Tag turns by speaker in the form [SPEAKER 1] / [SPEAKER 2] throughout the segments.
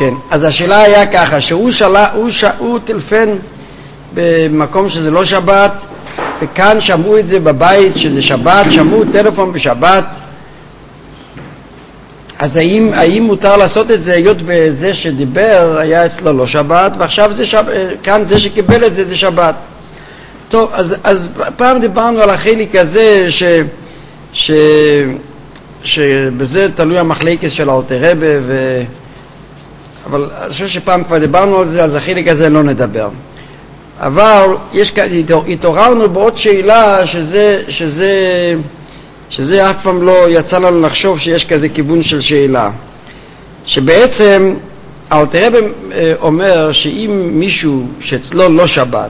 [SPEAKER 1] כן, אז השאלה היה ככה, שהוא טלפן במקום שזה לא שבת, וכאן שמעו את זה בבית שזה שבת, שמעו טלפון בשבת, אז האם מותר לעשות את זה, היות וזה שדיבר היה אצלו לא שבת, ועכשיו זה כאן זה שקיבל את זה זה שבת. טוב, אז פעם דיברנו על החלק הזה שבזה תלוי המחלקת של אלתר רבי, אבל אני חושב שפעם כבר דיברנו על זה, אז החלק הזה לא נדבר. אבל התעוררנו בעוד שאלה שזה אף פעם לא יצא לנו לחשוב שיש כזה כיוון של שאלה. שבעצם אלתר רבי אומר שאם מישהו שאצלו לא שבת,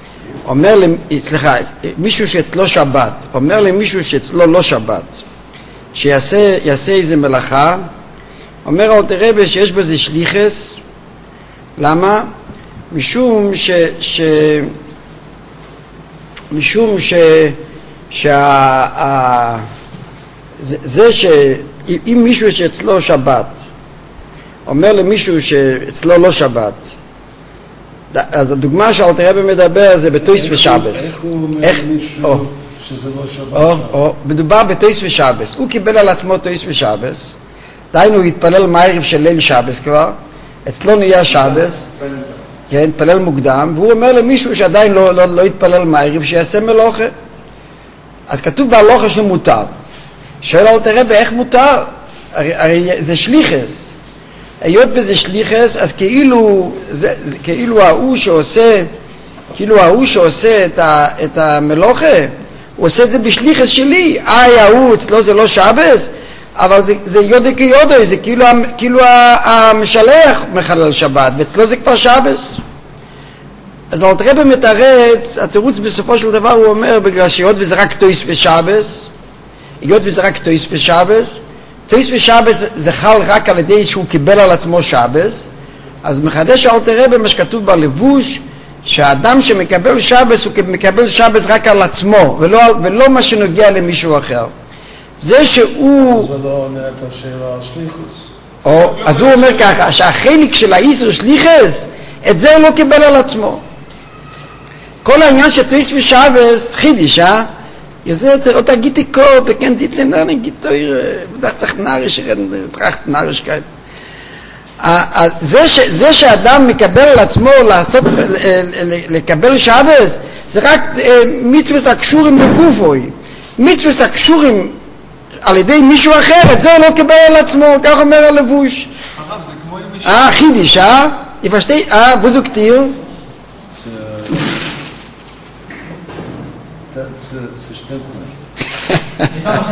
[SPEAKER 1] מישהו שאצלו שבת, אומר למישהו שאצלו לא שבת, שיעשה איזה מלאכה, אומר אלתר רבי שיש בזה שליחס. למה? משום זה שאם מישהו שאצלו שבת אומר למישהו שאצלו לא שבת, אז הדוגמה שאלתר רבי מדבר זה בתויס ושבס.
[SPEAKER 2] איך הוא אומר למישהו שזה לא שבת?
[SPEAKER 1] מדובר בתויס ושבס. הוא קיבל על עצמו תויס ושבס, דיינו הוא התפלל מערב של ליל שבס כבר, אצלו נהיה שבס, כן, התפלל מוקדם, והוא אומר למישהו שעדיין לא התפלל מערב שיעשה מלוכה. אז כתוב בהלוכה שמותר. שואל אלתר רבי איך מותר? הרי זה שליחס. היות וזה שליחס, אז כאילו ההוא שעושה את המלוכה, הוא עושה את זה בשליחס שלי. ההוא אצלו זה לא שבס, אבל זה יודי כיודוי, זה כאילו המשלח מחלל שבת, ואצלו זה כבר שבס. אז אלתר רבי מתרץ, התירוץ בסופו של דבר הוא אומר, בגלל שהיות וזה רק תויס ושבס, תויס ושבס זה חל רק על ידי שהוא קיבל על עצמו שבס, אז מחדש אלתר רבי מה שכתוב בלבוש, שהאדם שמקבל שבס הוא מקבל שבס רק על עצמו, ולא מה שנוגע למישהו אחר. זה שהוא...
[SPEAKER 2] זה לא עונה את השאלה על שליחוס.
[SPEAKER 1] אז הוא אומר ככה, שהחלק של האיסר שליחס, את זה הוא לא קיבל על עצמו. כל העניין של תויס ושבס, חידיש, זה אותה גיטי קור, בכן זיצן נרני גיטויר, בדרך צריך נריש, טרחת נריש כאלה. זה שאדם מקבל על עצמו לקבל שבס, זה רק מצווס הקשורים לגופוי. מצווס הקשורים על ידי מישהו אחר, את זה הוא לא קיבל על עצמו, כך אומר הלבוש.
[SPEAKER 3] הרב, זה כמו אם מישהו...
[SPEAKER 1] חידיש, יפשתי, בוזו כתיר?
[SPEAKER 2] זה שתי דברים.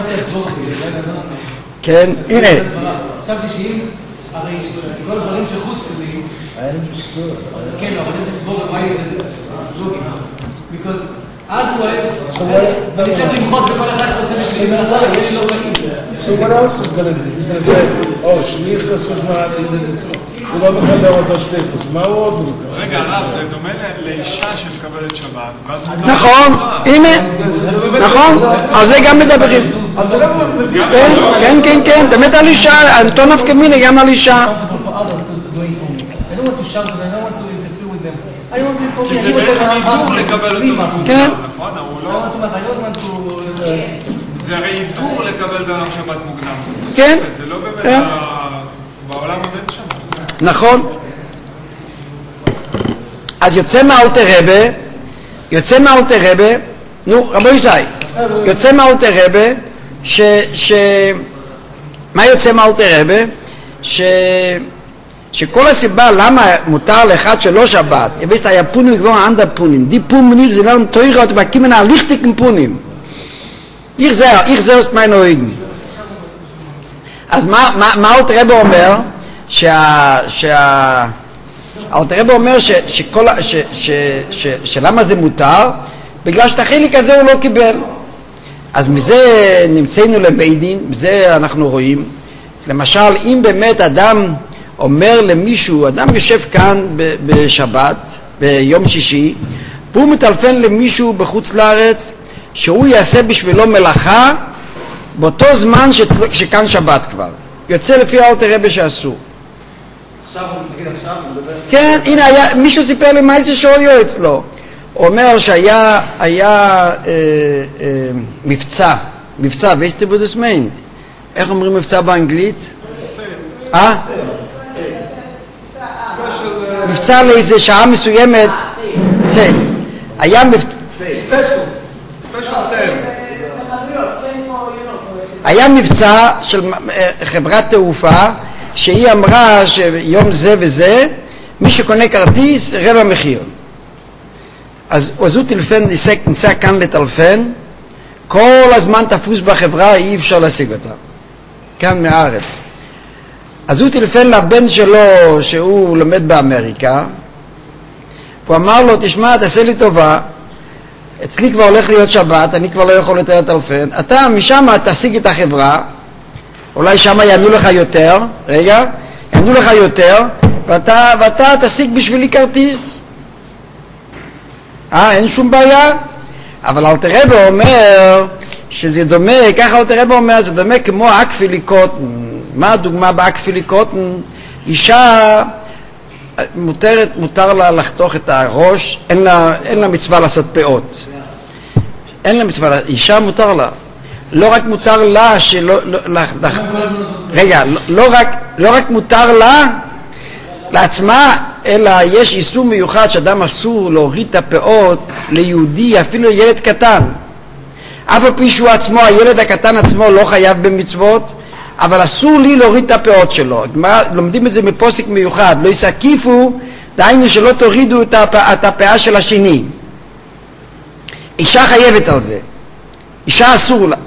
[SPEAKER 1] כן, הנה.
[SPEAKER 4] חשבתי שאם, הרי כל הדברים שחוץ זה... כן, אבל זה תסבור מה יהיה לוגי. because אז הוא אוהב, אני צריך למחות בכל אחד שעושה בשבילי מלאכה, יש לו חיים.
[SPEAKER 2] So what else is going to do? He's going to say, oh, שליחס is not, הוא לא מחבר אותו שליחס. מה הוא עוד מקבל?
[SPEAKER 3] רגע, הרב, זה דומה לאישה שמקבלת שבת.
[SPEAKER 1] נכון, הנה, נכון, על זה גם מדברים. כן, באמת על אישה, אנטון אפקמיני גם על אישה.
[SPEAKER 3] כי זה בעצם הידור לקבל אותו.
[SPEAKER 1] כן.
[SPEAKER 3] נכון, זה הרי הידור לקבל בעולם שבת מוקדם.
[SPEAKER 1] כן.
[SPEAKER 3] זה לא באמת בעולם עוד אין שבת.
[SPEAKER 1] נכון. אז יוצא מאלתר רבי, נו רבו ישי, יוצא מאלתר רבי, מה יוצא מאלתר רבי? שכל הסיבה למה מותר לאחד שלא שבת, יבשת היה פונים כבר אנדה פונים, די פונים זה לא תוירה אותי בקימן הליכתיק עם פונים. איך זה עושה מה נוהגים. אז מה אלתר רבי אומר? אלתר רבי אומר שלמה זה מותר? בגלל שאת החלק הזה הוא לא קיבל. אז מזה נמצאנו לבית דין, בזה אנחנו רואים. למשל, אם באמת אדם אומר למישהו, אדם יושב כאן בשבת, ביום שישי, והוא מטלפן למישהו בחוץ לארץ, שהוא יעשה בשבילו מלאכה, באותו זמן שכאן שבת כבר. יוצא לפי אלתר רבי שאסור. כן, הנה, מישהו סיפר לי מה זה שויו אצלו. הוא אומר שהיה מבצע, וסטיבודסמנט. איך אומרים מבצע באנגלית? מבצע לאיזה שעה מסוימת. היה מבצע... היה מבצע של חברת תעופה שהיא אמרה שיום זה וזה מי שקונה כרטיס רבע מחיר. אז הוא טלפן, ניסה כאן לטלפן, כל הזמן תפוס בחברה, אי אפשר להשיג אותה כאן מהארץ. אז הוא טלפן לבן שלו שהוא לומד באמריקה, הוא אמר לו, תשמע, תעשה לי טובה, אצלי כבר הולך להיות שבת, אני כבר לא יכול יותר לטלפן, אתה משם תשיג את החברה, אולי שם יענו לך יותר, יענו לך יותר, ואתה תשיג בשבילי כרטיס. אין שום בעיה. אבל אלתר רבי אומר שזה דומה, ככה אלתר רבי אומר, זה דומה כמו אקפיליקוטן. מה הדוגמה באקפיליקוטן? אישה מותר לה לחתוך את הראש, אין לה מצווה לעשות פאות. אין לה מצווה, אישה מותר לה. לא רק מותר לה לא רק מותר לה לעצמה, אלא יש איסור מיוחד שאדם אסור להוריד את הפאות ליהודי, אפילו ילד קטן. אף על פי שהוא עצמו, הילד הקטן עצמו לא חייב במצוות, אבל אסור לי להוריד את הפאות שלו. לומדים את זה מפוסק מיוחד, לא יסקיפו, דהיינו שלא תורידו את הפאה של השני. אישה חייבת על זה. אישה אסור לה,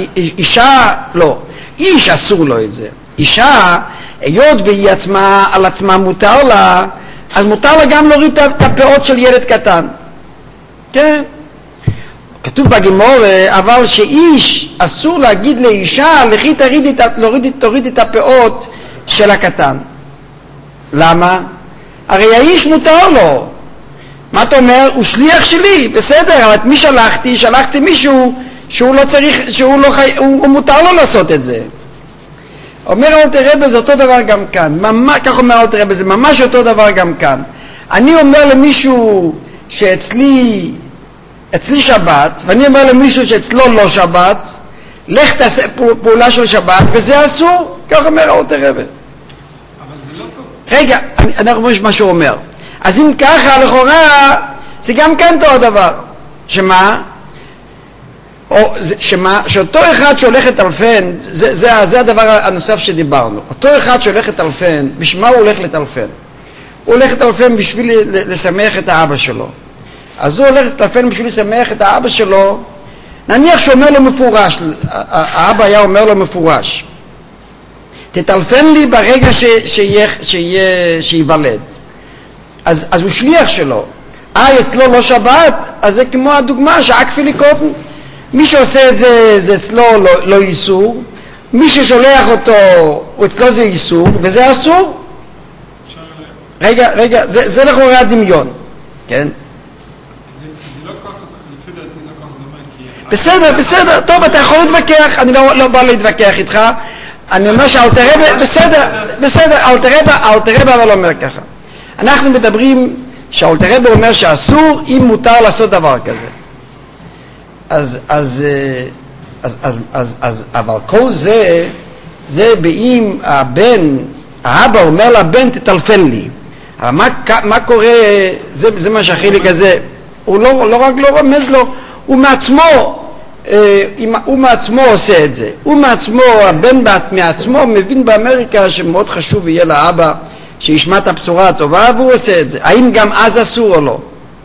[SPEAKER 1] איש אסור לו את זה. אישה, היות והיא עצמה, על עצמה מותר לה, אז מותר לה גם להוריד את הפאות של ילד קטן. כן. כתוב בגמור, אבל שאיש אסור להגיד לאישה, לכי תוריד את הפאות של הקטן. למה? הרי האיש מותר לו. מה אתה אומר? הוא שליח שלי, בסדר, אבל את מי שלחתי? שלחתי מישהו שהוא לא צריך, הוא מותר לו לעשות את זה. אומר אלתר רבי, זה אותו דבר גם כאן. כך אומר אלתר רבי, זה ממש אותו דבר גם כאן. אני אומר למישהו שאצלי שבת, ואני אומר למישהו שאצלו לא שבת, לך תעשה פעולה של שבת, וזה אסור. כך אומר אלתר רבי.
[SPEAKER 3] אבל זה לא טוב.
[SPEAKER 1] רגע, אנחנו רואים מה שהוא אומר. אז אם ככה, לכאורה, זה גם כאן אותו הדבר. שמה? שאותו אחד שהולך לטלפן, זה הדבר הנוסף שדיברנו. אותו אחד שהולך לטלפן, בשביל הוא הולך לטלפן? הוא הולך לטלפן בשביל לשמח את האבא שלו. אז הוא הולך לטלפן בשביל לשמח את האבא שלו, נניח שאומר לו מפורש, האבא היה אומר לו מפורש, תטלפן לי ברגע שיוולד. אז הוא שליח שלו. אצלו לא שבת, אז זה כמו הדוגמה שאקפיליקוטן. מי שעושה את זה, זה אצלו לא איסור. מי ששולח אותו, אצלו זה איסור, וזה אסור. רגע, זה לכאורה דמיון. כן?
[SPEAKER 3] זה לא כך, לפי דעתי לא כך דומה, כי...
[SPEAKER 1] בסדר, טוב, אתה יכול להתווכח, אני לא בא להתווכח איתך. אני אומר שאלתר רבי, בסדר, אלתר רבי אבל אומר ככה. אנחנו מדברים שאלתר רבי אומר שאסור אם מותר לעשות דבר כזה. אבל כל זה באם האבא אומר לבן תטלפן לי. אבל מה קורה, זה מה שהחילק הזה, הוא לא רק לא רמז לו, הוא מעצמו עושה את זה. הוא מעצמו, הבן מעצמו מבין באמריקה שמאוד חשוב יהיה לאבא שישמע את הבשורה הטובה, והוא עושה את זה. האם גם אז אסור או לא?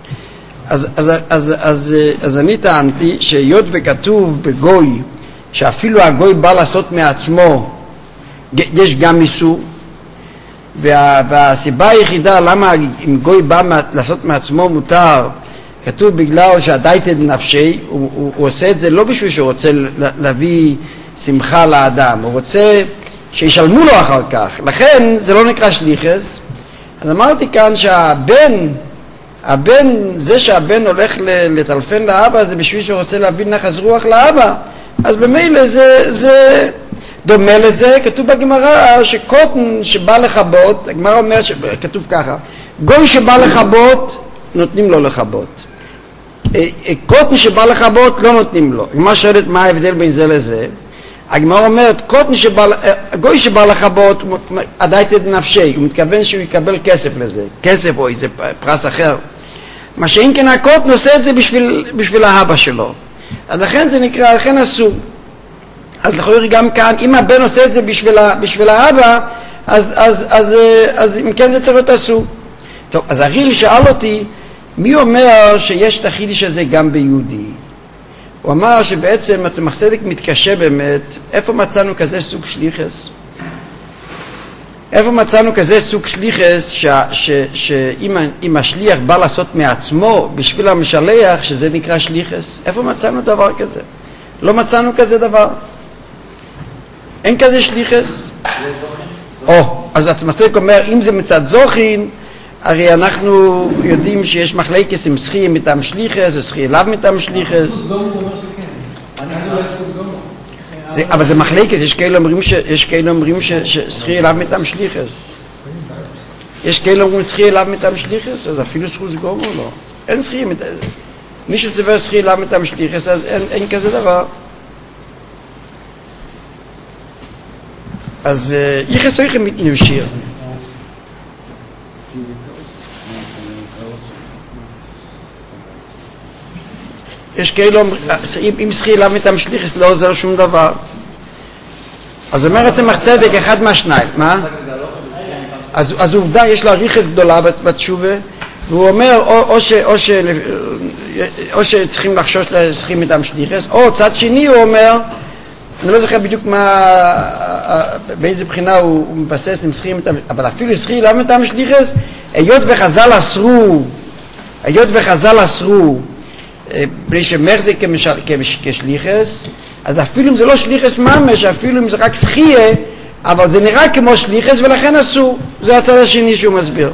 [SPEAKER 1] אז אני טענתי שהיות וכתוב בגוי שאפילו הגוי בא לעשות מעצמו, יש גם איסור, והסיבה היחידה למה אם גוי בא לעשות מעצמו מותר, כתוב בגלל שהדייתד נפשי, הוא עושה את זה לא בשביל שהוא רוצה להביא שמחה לאדם, הוא רוצה שישלמו לו אחר כך, לכן זה לא נקרא שליחס. אז אמרתי כאן זה שהבן הולך לטלפן לאבא, זה בשביל שהוא רוצה להביא נחס רוח לאבא, אז במילא דומה לזה, כתוב בגמרא שקוטן שבא לכבות, הגמרא אומר, כתוב ככה, גוי שבא לכבות, נותנים לו לכבות. קוטן שבא לכבות, לא נותנים לו. הגמרא שואלת מה ההבדל בין זה לזה. הגמרא אומרת, גוי שבא לכבות, עדייתא דנפשי, הוא מתכוון שהוא יקבל כסף לזה, כסף או איזה פרס אחר. מה שאם כן הקוטן עושה את זה בשביל האבא שלו. אז לכן זה נקרא, לכן אסור. אז לכאורה גם כאן, אם הבן עושה את זה בשביל האבא, אז אם כן זה צריך להיות אסור. טוב, אז הריל שאל אותי, מי אומר שיש את החידוש הזה גם ביהודי? הוא אמר שבעצם הצמח צדק מתקשה באמת, איפה מצאנו כזה סוג שליחס? איפה מצאנו כזה סוג שליחס שאם השליח בא לעשות מעצמו בשביל המשלח, שזה נקרא שליחס? איפה מצאנו דבר כזה? לא מצאנו כזה דבר. אין כזה שליחס. אז הצמח צדק אומר, אם זה מצד זוכין, הרי אנחנו יודעים שיש מחלקת עם שחי מטעם שליחס, או שחי אליו מטעם שליחס. אבל זה מחלקת, יש כאלה אומרים ששחי אליו מטעם שליחס. יש כאלה אומרים שחי אליו מטעם שליחס, אז אפילו זכות גומו לא. אין שחי מטעם, מי שסבר שחי אליו מטעם שליחס, אז אין כזה דבר. אז יחס אויכם מתנבשיר. יש כאילו, אם שחי אליו מטעם שליחס לא עוזר שום דבר. אז אומר הצמח צדק אחד מהשניים, מה? אז עובדה, יש לה ריחס גדולה בתשובה, והוא אומר או שצריכים לחשוש לשחי מטעם שליחס, או צד שני הוא אומר, אני לא זוכר בדיוק באיזה בחינה הוא מבסס עם שחי מטעם, אבל אפילו שחי אליו מטעם שליחס, היות וחז"ל אסרו בלי שמחזיק כשליחס, אז אפילו אם זה לא שליחס ממש, אפילו אם זה רק שחיה, אבל זה נראה כמו שליחס ולכן אסור. זה הצד השני שהוא מסביר.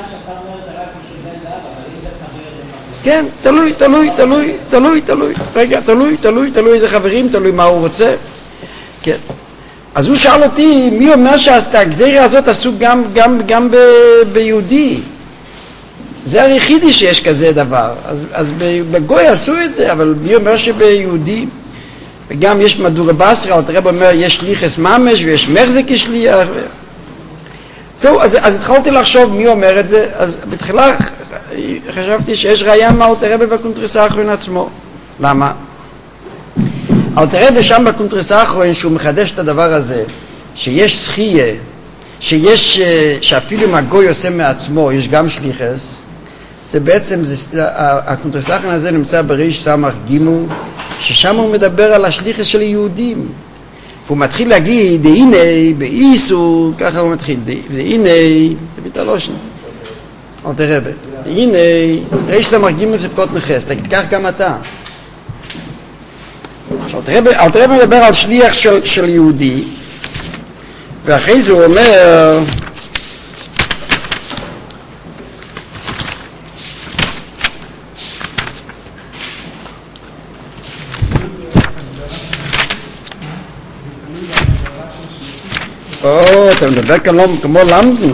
[SPEAKER 1] כן, תלוי, רגע, תלוי איזה חברים, תלוי מה הוא רוצה. כן. אז הוא שאל אותי, מי אומר שהגזירה הזאת עשו גם ביהודי? זה הרי חידי שיש כזה דבר, אז בגוי עשו את זה, אבל מי אומר שביהודי, וגם יש מדורה בסרה, אלתר רבי אומר, יש שליחס ממש ויש מחזיק כשליח. זהו, אז התחלתי לחשוב מי אומר את זה, אז בתחילה חשבתי שיש ראיה מאלתר רבי בקונטרס האחרון עצמו. למה? אלתר רבי שם בקונטרס האחרון, שהוא מחדש את הדבר הזה, שיש שחיה, שאפילו אם הגוי עושה מעצמו, יש גם שליחס, זה בעצם, הקונטרס האחרון הזה נמצא בריש סמך גימו, ששם הוא מדבר על השליחס של יהודים. והוא מתחיל להגיד, הנה, באיסו, ככה הוא מתחיל, הנה, תביא את הלושן, אלתר רבי, הנה, ריש סמך גימו ספקות נחס, תקח גם אתה. אלתר רבי מדבר על שליח של יהודי, ואחרי זה הוא אומר, אתה מדבר כאן כמו למדנו.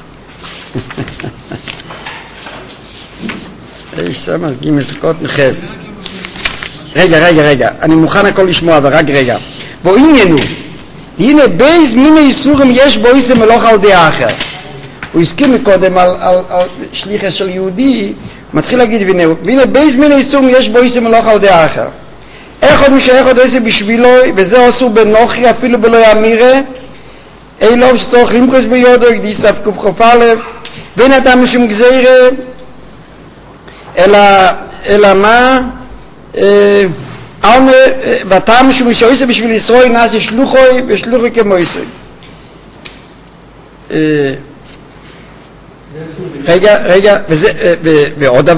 [SPEAKER 1] יש סמך גימל סוכות נכס. רגע, אני מוכן הכל לשמוע, אבל רק רגע. בו עניינו, הנה בייז מיני איסורים יש בו איזה מלוך על דעה אחר. הוא הסכים מקודם על שליחס של יהודי, מתחיל להגיד, והנה בייז מיני איסורים יש בו איזה מלוך על דעה אחר. איך עוד משייך עוד איזה בשבילו, וזה עשו בנוחי אפילו בלא יאמירה, אילוב שצורך למחוס ביודו, הקדיס להפקוף חוף א', ואין אדם משום גזירה, אלא מה? ואתם משום שעושה בשביל ישראל נעשה שלוחוי ושלוחוי כמו ישראל. רגע, ועוד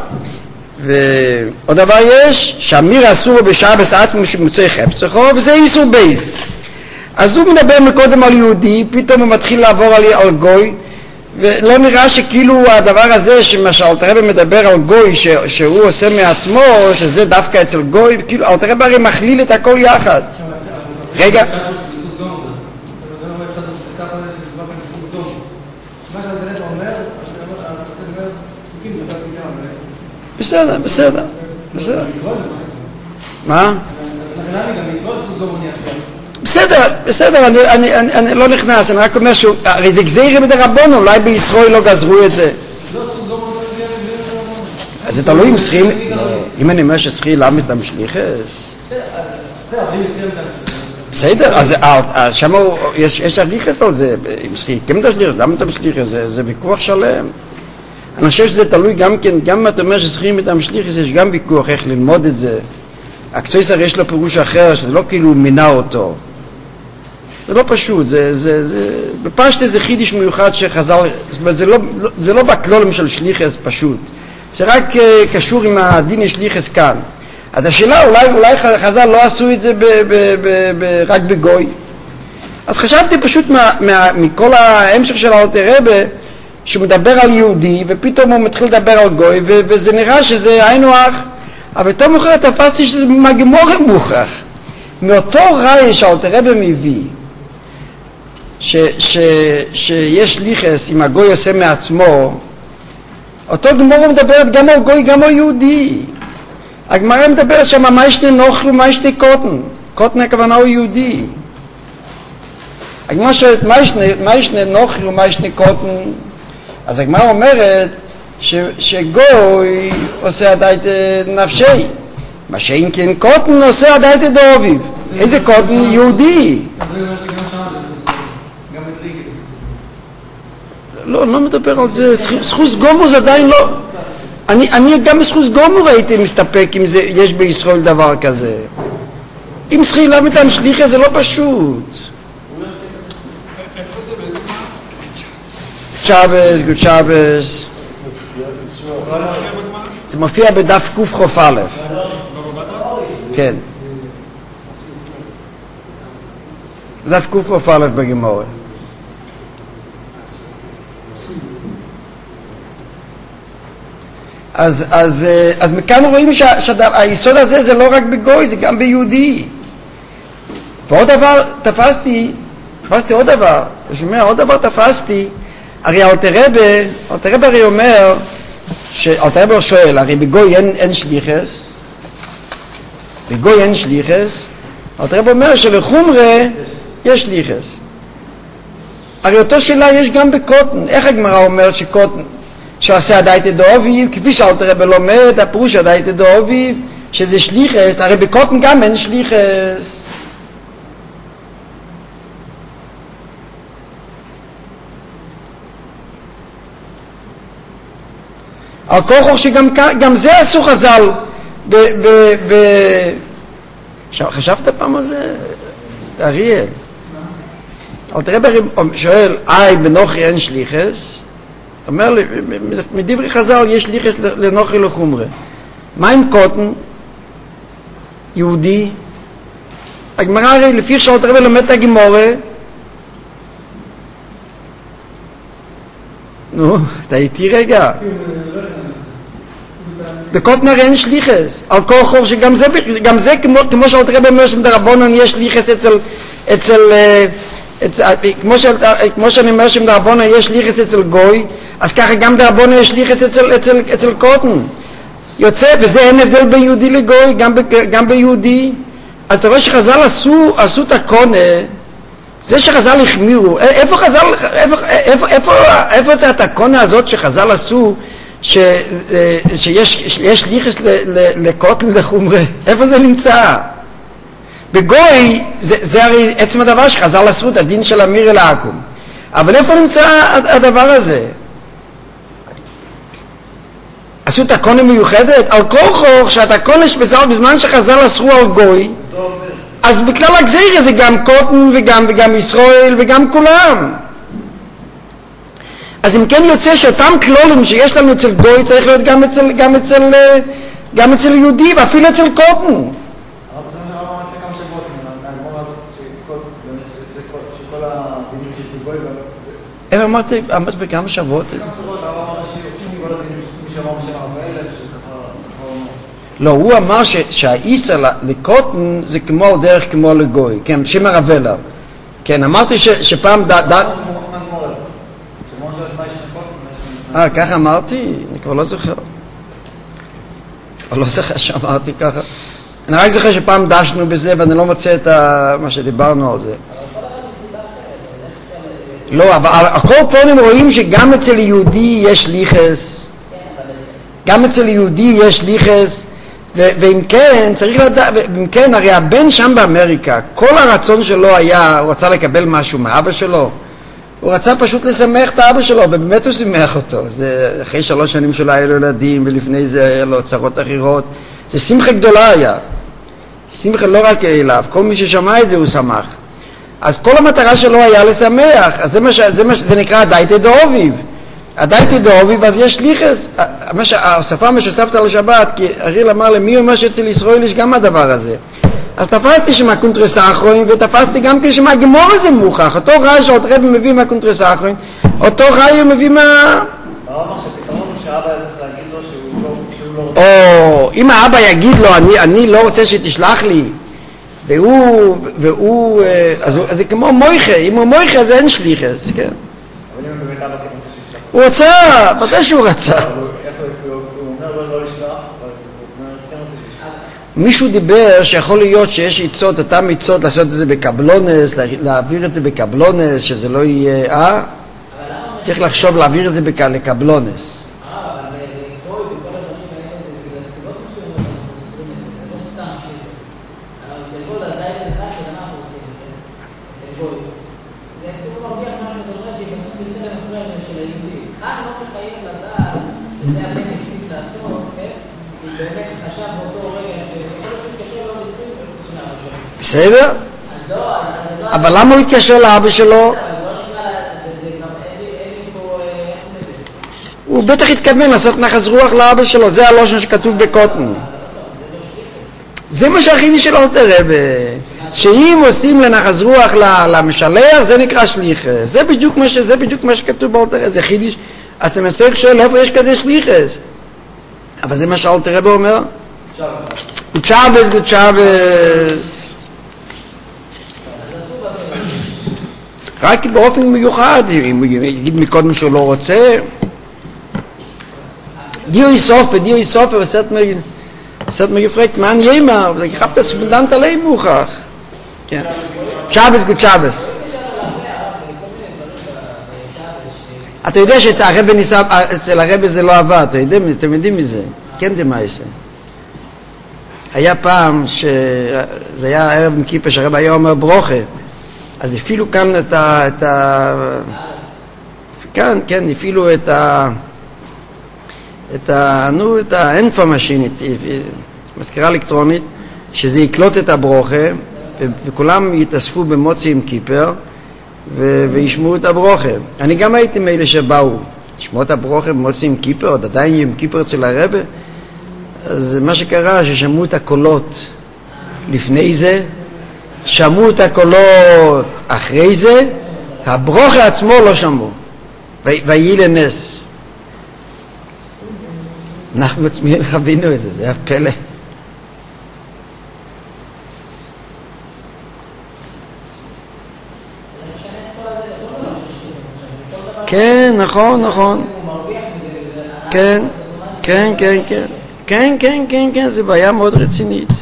[SPEAKER 1] דבר יש, שאמיר אסור בשעה בסעצמו שמוצא חפצחו, וזה איסור בייז. אז הוא מדבר מקודם על יהודי, פתאום הוא מתחיל לעבור על גוי, ולא נראה שכאילו הדבר הזה שאלתר רבי מדבר על גוי שהוא עושה מעצמו, שזה דווקא אצל גוי, כאילו אלתר רבי הרי מכליל את הכל יחד. רגע, בסדר. מה? בסדר, אני לא נכנס, אני רק אומר הרי זה גזירה מדרבנו, אולי בישראל לא גזרו את זה. אז זה תלוי אם שכירים, אם אני אומר ששכיר למד המשליחס. בסדר, אז שם יש הריחס על זה, אם שכיר כן תשליחס, למה אתה משליחס, זה ויכוח שלם. אני חושב שזה תלוי גם כן, גם אם אתה אומר ששכירים את המשליחס, יש גם ויכוח איך ללמוד את זה. הקצויסר יש לו פירוש אחר, שזה לא כאילו מינה אותו. זה לא פשוט, בפשטה זה חידיש מיוחד שחז"ל, זאת אומרת, זה לא בכלולים של שליחס פשוט. זה רק קשור עם הדין שליחס כאן. אז השאלה, אולי חז"ל לא עשו את זה רק בגוי. אז חשבתי פשוט מכל ההמשך של אלתר רבי, שהוא מדבר על יהודי, ופתאום הוא מתחיל לדבר על גוי, וזה נראה שזה היינו אח. אבל תום מוכר תפסתי שזה מהגמורה מוכח. מאותו רעי שאלתר רבי מביא, שיש ליחס אם הגוי עושה מעצמו, אותו גמורה מדברת גם על גוי גם על יהודי. הגמרא מדברת שם מה ישנה נוכל ומה ישנה קוטן. קוטן הכוונה הוא יהודי. הגמרא שואלת מה ישנה נוכל ומה ישנה קוטן. אז הגמרא אומרת שגוי עושה עדיין נפשי, מה שאם כן קוטן עושה עדיין דאביב. איזה קוטן? יהודי. לא מדבר על זה. סחוס גומור זה עדיין לא. אני גם בסחוס גומור הייתי מסתפק אם יש בישראל דבר כזה. אם שכיר למד המשליחס זה לא פשוט.
[SPEAKER 3] איפה זה? באיזה
[SPEAKER 1] צ'אבס, גוד צ'אבס. זה מופיע בדף קכ"א. כן. בדף קכ"א בגמרא. אז מכאן רואים שהיסוד הזה זה לא רק בגוי, זה גם ביהודי. ועוד דבר תפסתי עוד דבר, אתה שומע? עוד דבר תפסתי, הרי אלתר רבי הרי אומר, אלתר רבי שואל, הרי בגוי אין שליחס, אלתר רבי אומר שלחומרה יש שליחס. הרי אותו שאלה יש גם בקוטן, איך הגמרא אומרת שקוטן, שעושה הדייתא דאביב, כפי שאלתר רבי לומד, הפירוש הדייתא דאביב, שזה שליחס, הרי בקוטן גם אין שליחס. על כוחו שגם זה עשו חז"ל חשבת פעם על זה? אריאל. אלתר רבי שואל, בנוחי אין שליחס? אומר לי, מדברי חז"ל יש שליחס לנוחי לחומרה. מה עם קוטן? יהודי? הגמרא הרי לפי שאלתר רבי לומד את הגמרא, נו, אתה איתי רגע. בקוטן הרי אין שליחס. על כוחו שגם זה כמו שאלתר רבי אומר שמדרבנן יש שליחס כמו שאני אומר שמדרבנן יש שליחס אצל גוי, אז ככה גם דרבנן יש שליחס אצל קוטן. יוצא, וזה אין הבדל בין יהודי לגוי, גם ביהודי. אז אתה רואה שחז"ל עשו את הקונה, זה שחז"ל החמירו, איפה זה התקונה הזאת שחז"ל עשו, שיש שליחס לקוטן לחומרה? איפה זה נמצא? בגוי, זה הרי עצם הדבר שחז"ל עשו את הדין של אמיר אל העקום. אבל איפה נמצא הדבר הזה? עשו תקונה מיוחדת? על כוחו, שהתקונה בזמן שחז"ל עשו על גוי, אז בכלל הגזירה זה גם קוטן וגם ישראל וגם כולם. אז אם כן יוצא שאותם כלולים שיש לנו אצל גוי צריך להיות גם אצל יהודי ואפילו אצל קוטן. איך אמרת בכמה שבועות? לא, הוא אמר שהאיסר לקוטן זה כמו על דרך כמו לגוי, כן, שם הרבלה. כן, אמרתי שפעם ככה אמרתי? אני כבר לא זוכר. לא זוכר שאמרתי ככה. אני רק זוכר שפעם דשנו בזה ואני לא מוצא את מה שדיברנו על זה. לא, אבל הכל פונים רואים שגם אצל יהודי יש ליחס. גם אצל יהודי יש ליחס. ואם כן, צריך לדעת, ואם כן, הרי הבן שם באמריקה, כל הרצון שלו היה, הוא רצה לקבל משהו מאבא שלו. הוא רצה פשוט לשמח את האבא שלו, ובאמת הוא שימח אותו. זה אחרי 3 שנים שלו היה לו ילדים, ולפני זה היה לו צרות אחרות. זה שמחה גדולה היה. שמחה לא רק אליו, כל מי ששמע את זה הוא שמח. אז כל המטרה שלו היה לשמח. אז זה נקרא דייטה דאוביב. הדייטה דאוביב, אז יש ליחס. השפה משוספת על השבת, כי אריל אמר למי אומר שאצל ישראל יש גם הדבר הזה. אז תפסתי שמהקונטרס האחרון, ותפסתי גם כשמהגמור הזה מוכח. אותו רעי שעוד רבי מביא מהקונטרס האחרון, אותו רעי הוא מביא מה...
[SPEAKER 5] לא אמר שפתרון הוא שהאבא צריך להגיד לו שהוא לא רוצה.
[SPEAKER 1] או, אם האבא יגיד לו, אני לא רוצה שתשלח לי, והוא, אז זה כמו מויכה, אם הוא מויכה אז אין שליחס, כן.
[SPEAKER 5] אבל אם הוא באמת אבא כן רוצה שישלח.
[SPEAKER 1] הוא רצה, בטח שהוא רצה.
[SPEAKER 5] הוא אומר לו לא לשלוח, אבל הוא אומר כן רוצה שישלח.
[SPEAKER 1] מישהו דיבר שיכול להיות שיש עיצות, אותם עיצות לעשות את זה בקבלונס, להעביר את זה בקבלונס, שזה לא יהיה, צריך לחשוב להעביר את זה לקבלונס. בסדר? אבל למה הוא התקשר לאבא שלו? הוא בטח התכוון לעשות נחס רוח לאבא שלו, זה הלושן שכתוב בקוטן. זה מה שהחידי של אלתר רבי, שאם עושים לנחס רוח למשלח זה נקרא שליחס. זה בדיוק מה שכתוב באלתר רבי, זה חידי. אז אני מסתכל שואל איפה יש כזה שליחס, אבל זה מה שאלתר רבי אומר. גוד שבס. רק באופן מיוחד, אם הוא יגיד מקודם שהוא לא רוצה. דיו סופר, וסת מגפרקט, מה אני יאמר? זה כחבת הספונדנט עלי מוכח. כן. שבס, גוד שבס. אתה יודע שאצל הרבי זה לא עבד, אתם יודעים מזה. כן דמייסה. היה פעם שזה היה ערב מקיפה שהרבי היה אומר ברוכה, אז הפעילו כאן כן, הפעילו את האנפה משינית, מזכירה אלקטרונית, שזה יקלוט את הברוכה, וכולם יתאספו במוצי עם קיפר, וישמעו את הברוכה. אני גם הייתי מאלה שבאו, לשמוע את הברוכה במוצי עם קיפר, עוד עדיין עם קיפר אצל הרבי, אז מה שקרה, ששמעו את הקולות לפני זה, שמעו את הקולות אחרי זה, הברוכה עצמו לא שמעו, ויהי לנס. אנחנו עצמי חווינו את זה, זה היה פלא. כן, נכון. כן, זה בעיה מאוד רצינית.